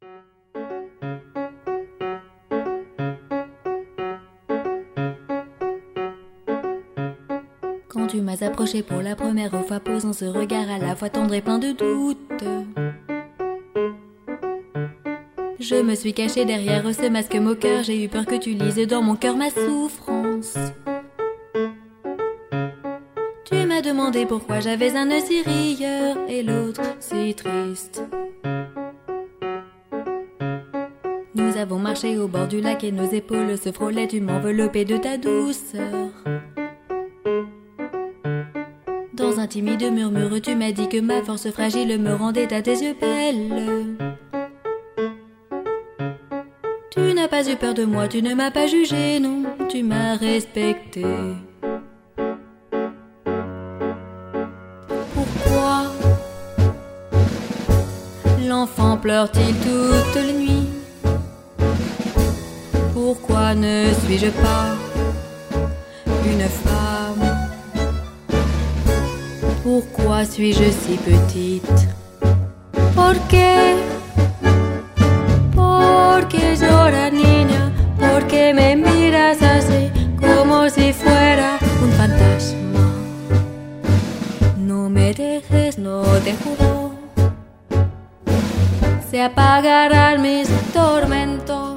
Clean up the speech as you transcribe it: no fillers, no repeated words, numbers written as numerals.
Quand tu m'as approché pour la première fois, posant ce regard à la fois tendre et plein de doutes, je me suis cachée derrière ce masque moqueur. J'ai eu peur que tu lises dans mon cœur ma souffrance. Tu m'as demandé pourquoi j'avais un œil si rieur et l'autre si triste. Nous avons marché au bord du lac et nos épaules se frôlaient. Tu m'enveloppais de ta douceur. Dans un timide murmure, tu m'as dit que ma force fragile me rendait à tes yeux belle. Tu n'as pas eu peur de moi, tu ne m'as pas jugé, non, tu m'as respecté. Pourquoi l'enfant pleure-t-il toutes les nuits? Pourquoi ne suis-je pas une femme? Pourquoi suis-je si petite? Porque lloras, niña, porque me miras así, como si fuera un fantasma. No me dejes, no te juro, se apagarán mis tormentos.